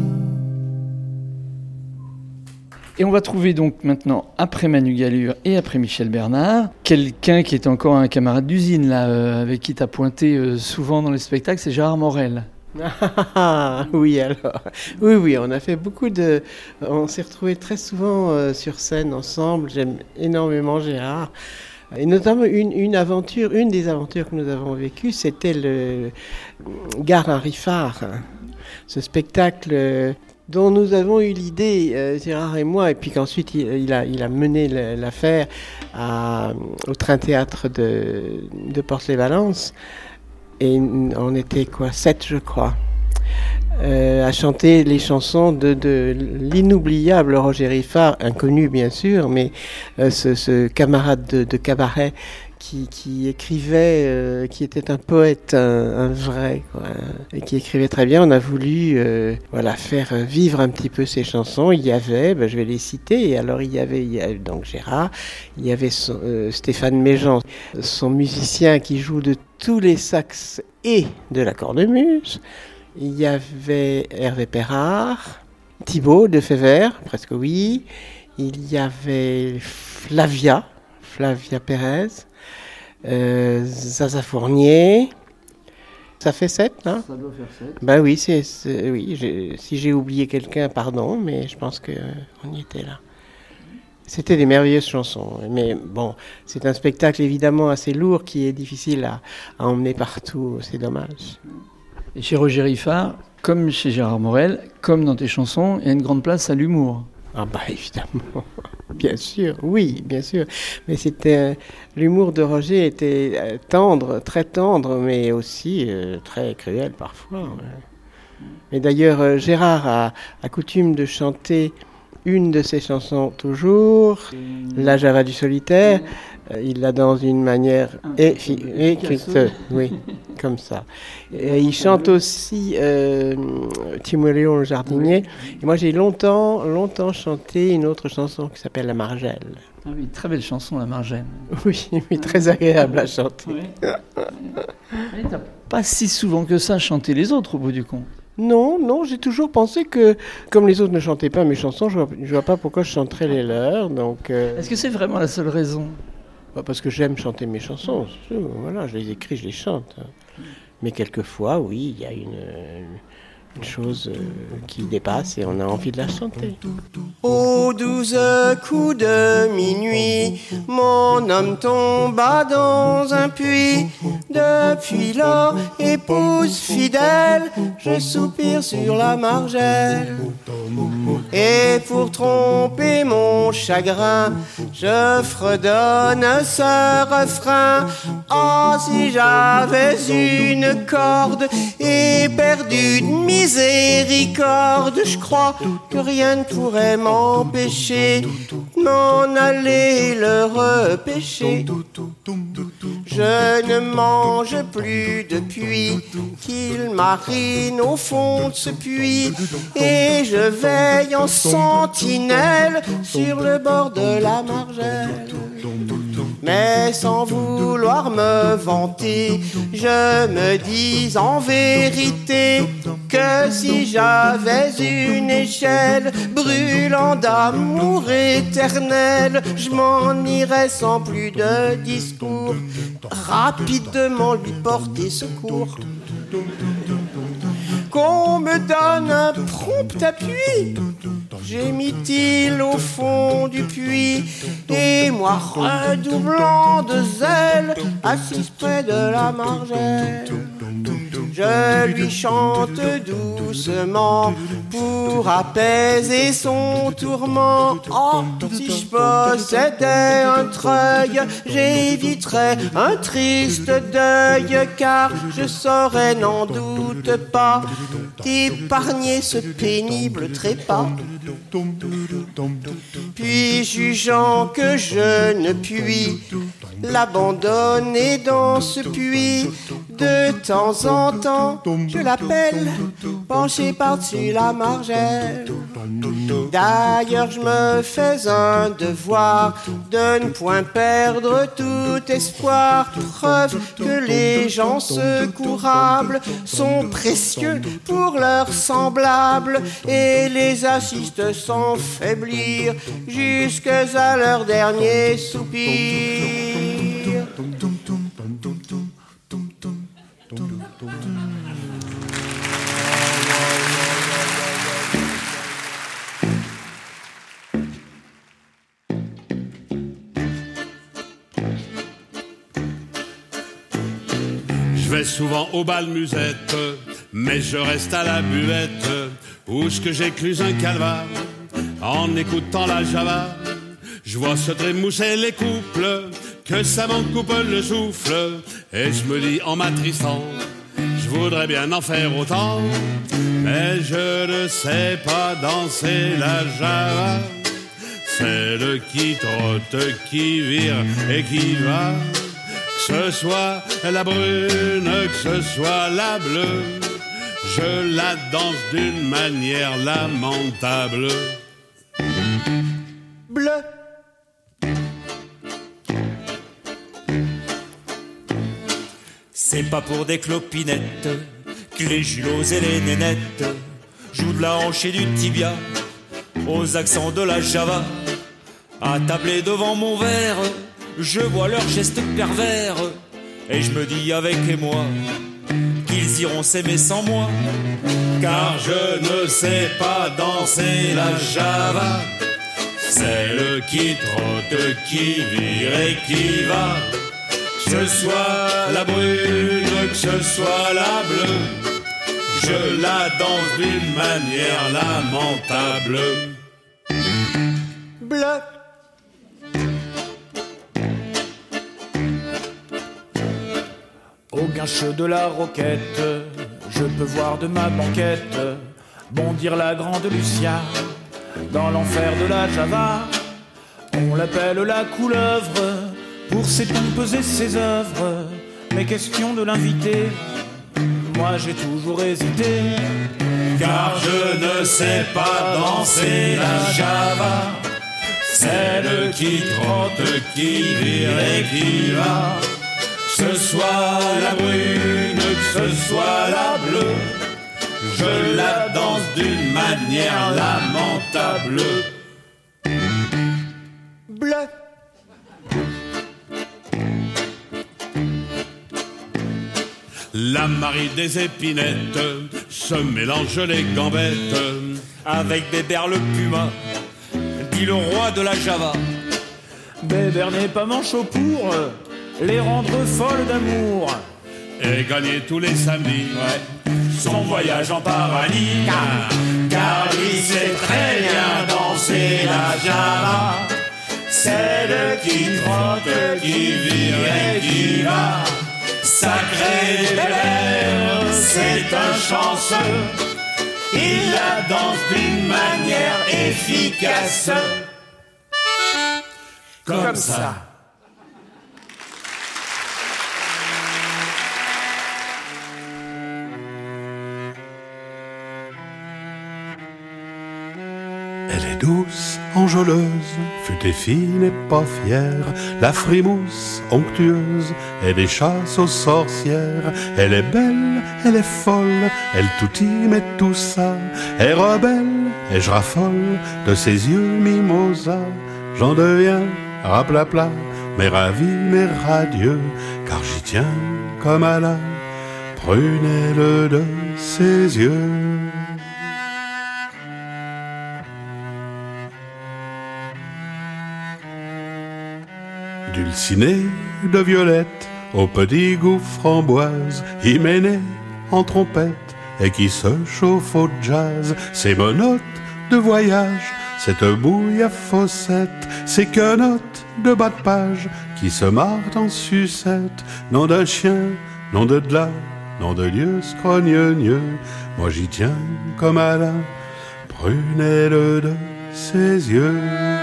Et on va trouver donc maintenant, après Manu Gallure et après Michel Bernard, quelqu'un qui est encore un camarade d'usine, là, avec qui tu as pointé souvent dans les spectacles, c'est Gérard Morel. Oui, alors. Oui, on a fait beaucoup de... On s'est retrouvés très souvent sur scène ensemble. J'aime énormément Gérard. Et notamment une des aventures que nous avons vécues, c'était le Gare Henri Phare, ce spectacle dont nous avons eu l'idée, Gérard et moi, et puis qu'ensuite il a mené l'affaire au Train-Théâtre de Porte-les-Valences. Et on était 7 je crois, à chanter les chansons de l'inoubliable Roger Riffard, inconnu bien sûr, mais ce camarade de cabaret qui écrivait, qui était un poète, un vrai, quoi, et qui écrivait très bien. On a voulu faire vivre un petit peu ces chansons. Il y avait, je vais les citer, et alors il y avait donc Gérard, il y avait Stéphane Méjean, son musicien qui joue de tous les sax et de la cornemuse. Il y avait Hervé Perrard, Thibaut de Févert, presque oui. Il y avait Flavia Pérez, Zaza Fournier. Ça fait 7, hein ? Ça doit faire 7. Ben oui, si j'ai oublié quelqu'un, pardon, mais je pense qu'on y était là. C'était des merveilleuses chansons, mais bon, c'est un spectacle évidemment assez lourd qui est difficile à emmener partout, c'est dommage. Et chez Roger Riffard, comme chez Gérard Morel, comme dans tes chansons, il y a une grande place à l'humour. Ah évidemment, bien sûr, oui, bien sûr. Mais l'humour de Roger était tendre, très tendre, mais aussi très cruel parfois. Ouais. Mais d'ailleurs, Gérard a coutume de chanter une de ses chansons toujours, La Java du solitaire. Il l'a dans une manière écrite, oui, comme ça. Et il chante aussi Timoléon le jardinier. Et moi, j'ai longtemps chanté une autre chanson qui s'appelle La Margelle. Ah oui, très belle chanson, La Margelle. Oui, très agréable à chanter. Oui. Mais t'as pas si souvent que ça chanté les autres au bout du compte. Non, j'ai toujours pensé que, comme les autres ne chantaient pas mes chansons, je vois pas pourquoi je chanterais les leurs. Donc, Est-ce que c'est vraiment la seule raison ? Parce que j'aime chanter mes chansons, voilà, je les écris, je les chante. Mais quelquefois, oui, il y a une chose qui dépasse et on a envie de la chanter. Aux 12 coups de minuit, mon homme tomba dans un puits. Depuis lors, épouse fidèle, je soupire sur la margelle. Et pour tromper mon chagrin, je fredonne ce refrain. Oh, si j'avais une corde éperdue de miséricorde, je crois que rien ne pourrait m'empêcher m'en aller le repêcher. Je ne mange plus depuis qu'il marine au fond de ce puits, et je veille en sentinelle sur le bord de la margelle. Mais sans vouloir me vanter, je me dis en vérité que si j'avais une échelle brûlant d'amour éternel, je m'en irais sans plus de discours, rapidement lui porter secours. Qu'on me donne un prompt appui, gémit-il au fond du puits, et moi redoublant de zèle, assise près de la margelle, je lui chante doucement pour apaiser son tourment. Oh, si je possédais un treuil, j'éviterais un triste deuil, car je saurais, n'en doute pas, d'épargner ce pénible trépas. Puis jugeant que je ne puis l'abandonner dans ce puits, de temps en temps je l'appelle, penché par-dessus la margelle. D'ailleurs je me fais un devoir de ne point perdre tout espoir, preuve que les gens secourables sont précieux pour leurs semblables, et les assistent sans faiblir jusqu'à leur dernier soupir. Je vais souvent au bal musette, mais je reste à la buvette, où ce que j'écluse un calvaire, en écoutant la java. Je vois se trémousser les couples, que ça m'en coupe le souffle, et je me dis en m'attristant, je voudrais bien en faire autant, mais je ne sais pas danser la java. Celle qui trotte, qui vire et qui va, que ce soit la brune, que ce soit la bleue, je la danse d'une manière lamentable. Bleu. C'est pas pour des clopinettes que les julots et les nénettes jouent de la hanche et du tibia aux accents de la java. Attablés devant mon verre, je vois leurs gestes pervers, et je me dis avec émoi qu'ils iront s'aimer sans moi, car je ne sais pas danser la java. Celle qui trotte, qui vire et qui va, que ce soit la brune, que ce soit la bleue, je la danse d'une manière lamentable. Bleu. Au guincheux de la roquette, je peux voir de ma banquette bondir la grande Lucia dans l'enfer de la java. On l'appelle la couleuvre pour ses pompes et ses œuvres, mais question de l'inviter, moi j'ai toujours hésité, car je ne sais pas danser la java. Celle qui trotte, qui vire et qui va, que ce soit la brune, que ce soit la bleue, je la danse d'une manière lamentable. Bleu. La Marie des épinettes se mélange les gambettes avec Bébert le puma, dit le roi de la java. Bébert n'est pas manchot pour les rendre folles d'amour et gagner tous les samedis son voyage en paradis, car il sait très bien danser la java. Celle qui trotte, qui vire et qui va, sacré Bébert, c'est un chanceux, il la danse d'une manière efficace, comme ça. Elle est douce, enjôleuse, futée fine et pas fière, la frimousse onctueuse, elle est chasse aux sorcières. Elle est belle, elle est folle, elle tout time et tout ça, est rebelle et je raffole de ses yeux mimosa. J'en deviens raplapla, mais ravi, mais radieux, car j'y tiens comme à la prunelle de ses yeux. Dulcinée de violette, au petit goût framboise, hyménée en trompette, et qui se chauffe au jazz, ses monotes de voyage, cette bouille à fossette, ces quenottes de bas de page, qui se marrent en sucette, nom d'un chien, nom de delà, nom de lieu scrogneux, moi j'y tiens comme à la prunelle de ses yeux.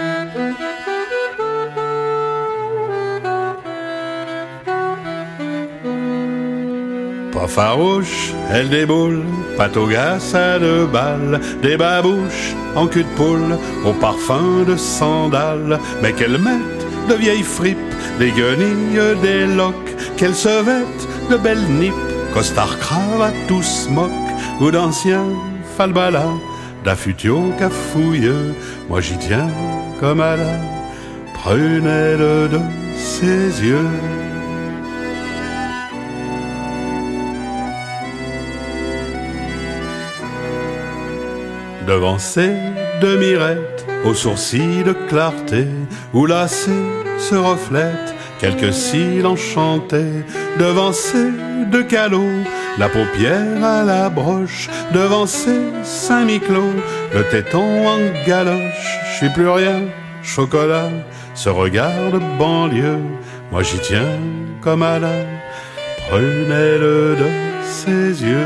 Pas farouche, elle déboule, pataugasse à 2 balles, des babouches en cul de poule, au parfum de sandales, mais qu'elle mette de vieilles fripes, des guenilles, des loques, qu'elle se vête de belles nippes, costard cravate tout smock, ou d'anciens falbalas, d'affutio cafouilleux, moi j'y tiens comme à la prunelle de ses yeux. Devant ces demi-rettes, aux sourcils de clarté, où lacés se reflètent quelques cils enchantés, devant ces 2 calots, la paupière à la broche, devant ces seins mi-clos, le téton en galoche, je suis plus rien, chocolat, ce regard de banlieue, moi j'y tiens comme à la prunelle de ses yeux.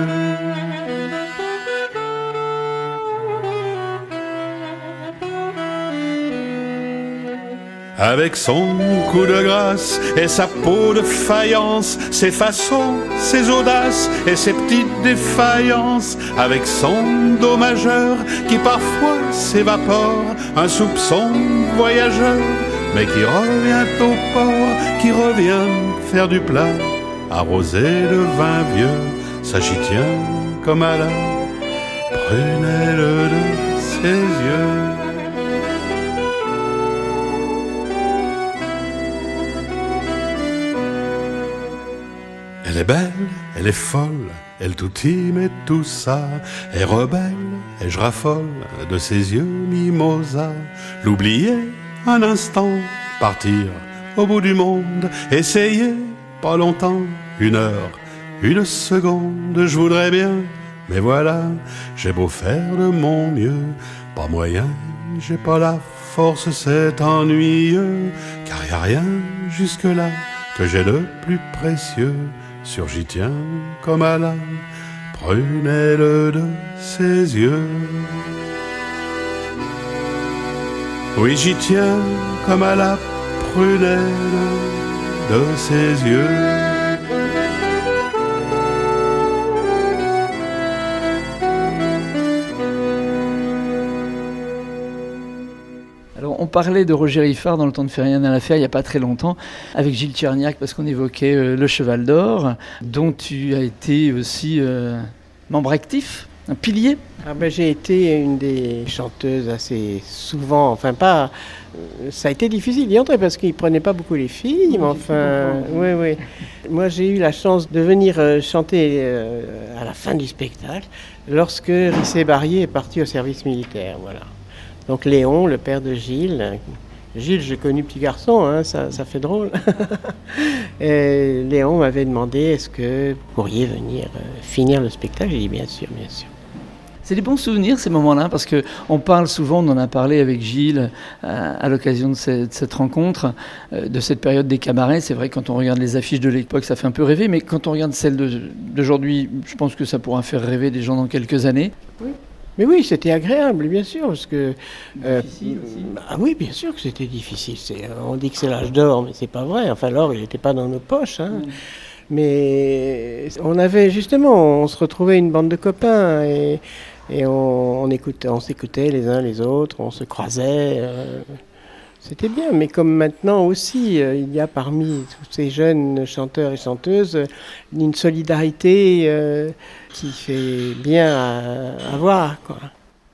Avec son coup de grâce et sa peau de faïence, ses façons, ses audaces et ses petites défaillances, avec son do majeur qui parfois s'évapore, un soupçon voyageur, mais qui revient au port, qui revient faire du plat, arrosé de vin vieux, ça j'y tient comme à la prunelle de ses yeux. Elle est belle, elle est folle, elle tout time et tout ça, est rebelle, et je raffole de ses yeux mimosa. L'oublier un instant, partir au bout du monde, essayer pas longtemps, 1 heure, 1 seconde, je voudrais bien, mais voilà, j'ai beau faire de mon mieux, pas moyen, j'ai pas la force, c'est ennuyeux, car y a rien jusque-là que j'ai de plus précieux. Sur j'y tiens comme à la prunelle de ses yeux. Oui, j'y tiens comme à la prunelle de ses yeux. On parlait de Roger Riffard dans Le temps ne fait rien à l'affaire il n'y a pas très longtemps avec Gilles Tcherniak parce qu'on évoquait Le Cheval d'Or dont tu as été aussi membre actif, un pilier. J'ai été une des chanteuses assez souvent, enfin pas... Ça a été difficile d'y entrer parce qu'il ne prenait pas beaucoup les filles, mais enfin... Oui. Moi j'ai eu la chance de venir chanter à la fin du spectacle lorsque Rissé Barrier est parti au service militaire, voilà. Donc Léon, le père de Gilles, j'ai connu petit garçon, hein, ça fait drôle. Et Léon m'avait demandé, est-ce que vous pourriez venir finir le spectacle? J'ai dit bien sûr, bien sûr. C'est des bons souvenirs ces moments-là, parce qu'on parle souvent, on en a parlé avec Gilles à l'occasion de cette rencontre, de cette période des cabarets. C'est vrai que quand on regarde les affiches de l'époque, ça fait un peu rêver, mais quand on regarde celles d'aujourd'hui, je pense que ça pourra faire rêver des gens dans quelques années. Oui. Mais oui, c'était agréable, bien sûr, parce que... Difficile aussi. Oui, bien sûr que c'était difficile. On dit que c'est l'âge d'or, mais c'est pas vrai. Enfin, l'or, il n'était pas dans nos poches. Hein. Mais on avait, justement, on se retrouvait une bande de copains et on s'écoutait les uns les autres, on se croisait. C'était bien, mais comme maintenant aussi, il y a parmi tous ces jeunes chanteurs et chanteuses une solidarité qui fait bien à voir, quoi.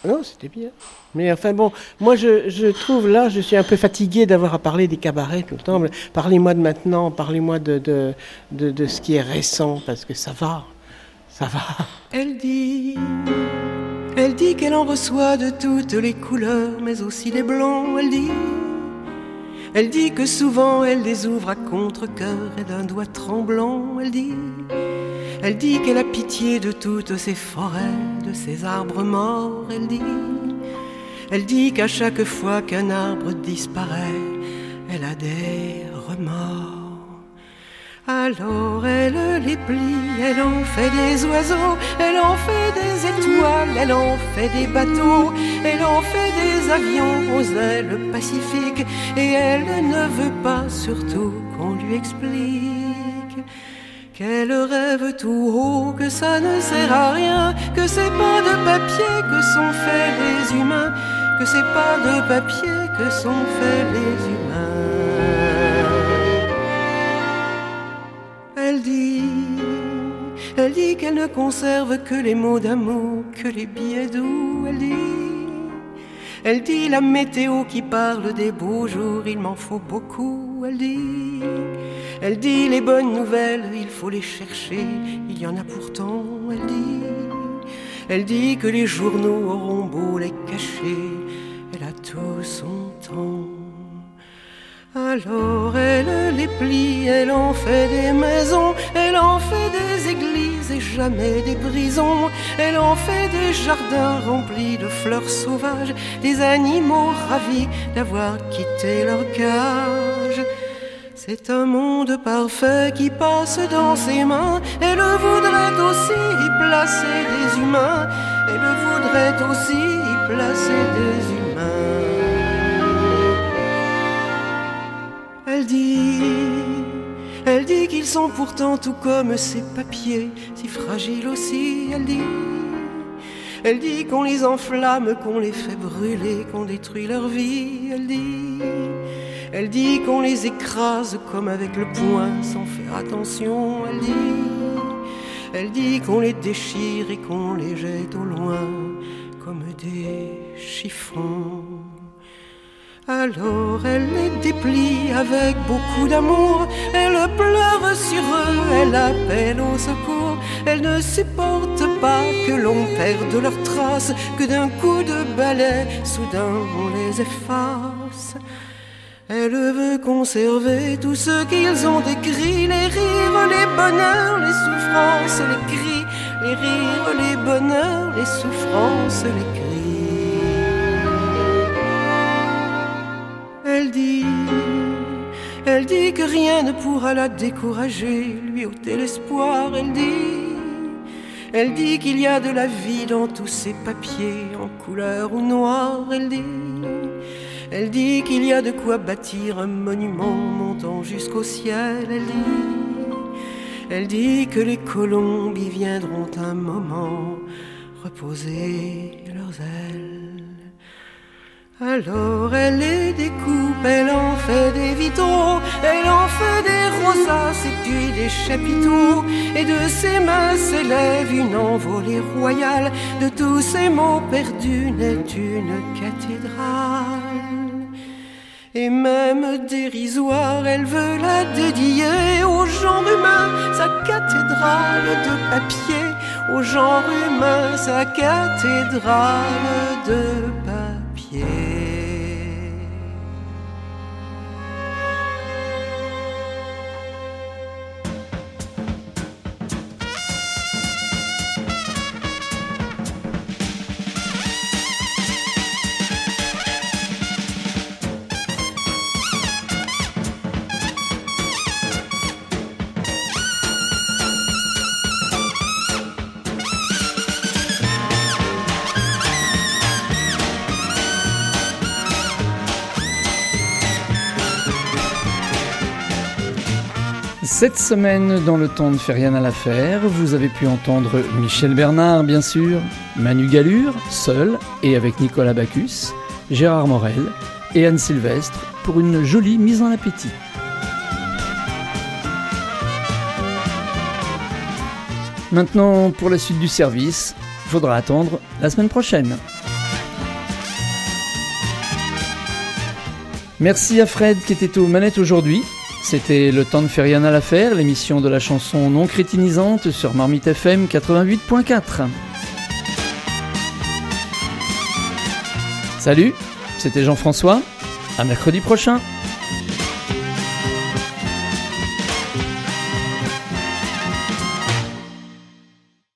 Non, c'était bien. Mais enfin bon, moi je trouve là, je suis un peu fatigué d'avoir à parler des cabarets tout le temps. Parlez-moi de maintenant, parlez-moi de ce qui est récent, parce que ça va. Elle dit qu'elle en reçoit de toutes les couleurs, mais aussi des blancs. Elle dit que souvent elle les ouvre à contre-cœur et d'un doigt tremblant. Elle dit qu'elle a pitié de toutes ces forêts, de ces arbres morts. Elle dit qu'à chaque fois qu'un arbre disparaît, elle a des remords. Alors elle les plie, elle en fait des oiseaux, elle en fait des étoiles, elle en fait des bateaux, elle en fait des avions aux ailes pacifiques, et elle ne veut pas surtout qu'on lui explique qu'elle rêve tout haut, que ça ne sert à rien, que c'est pas de papier que sont faits les humains, que c'est pas de papier que sont faits les humains. Elle dit qu'elle ne conserve que les mots d'amour, que les billets doux. Elle dit la météo qui parle des beaux jours, il m'en faut beaucoup. Elle dit les bonnes nouvelles, il faut les chercher, il y en a pourtant. Elle dit que les journaux auront beau les cacher, elle a tout son temps. Alors elle les plie, elle en fait des maisons, elle en fait des églises et jamais des prisons. Elle en fait des jardins remplis de fleurs sauvages, des animaux ravis d'avoir quitté leur cage. C'est un monde parfait qui passe dans ses mains. Elle voudrait aussi y placer des humains. Elle voudrait aussi y placer des humains. Elle dit qu'ils sont pourtant tout comme ces papiers, si fragiles aussi. Elle dit qu'on les enflamme, qu'on les fait brûler, qu'on détruit leur vie. Elle dit qu'on les écrase comme avec le poing sans faire attention. Elle dit qu'on les déchire et qu'on les jette au loin comme des chiffons. Alors elle les déplie avec beaucoup d'amour, elle pleure sur eux, elle appelle au secours. Elle ne supporte pas que l'on perde leurs traces, que d'un coup de balai, soudain on les efface. Elle veut conserver tout ce qu'ils ont décrit, les rires, les bonheurs, les souffrances, les cris, les rires, les bonheurs, les souffrances, les cris. Elle dit que rien ne pourra la décourager, lui ôter l'espoir. Elle dit qu'il y a de la vie dans tous ces papiers, en couleur ou noir. Elle dit qu'il y a de quoi bâtir un monument montant jusqu'au ciel. Elle dit que les colombes y viendront un moment reposer leurs ailes. Alors elle les découpe, elle en fait des vitraux, elle en fait des rosaces et puis des chapiteaux. Et de ses mains s'élève une envolée royale, de tous ces mots perdus naît une cathédrale. Et même dérisoire, elle veut la dédier au genre humain, sa cathédrale de papier. Au genre humain, sa cathédrale de papier. Cette semaine, dans Le Temps ne fait rien à l'affaire, vous avez pu entendre Michel Bernard, bien sûr, Manu Gallure, seul et avec Nicolas Bacchus, Gérard Morel et Anne Sylvestre pour une jolie mise en appétit. Maintenant, pour la suite du service, il faudra attendre la semaine prochaine. Merci à Fred qui était aux manettes aujourd'hui. C'était Le temps ne fait rien à l'affaire, l'émission de la chanson non crétinisante sur Marmite FM 88.4. Salut, c'était Jean-François, à mercredi prochain.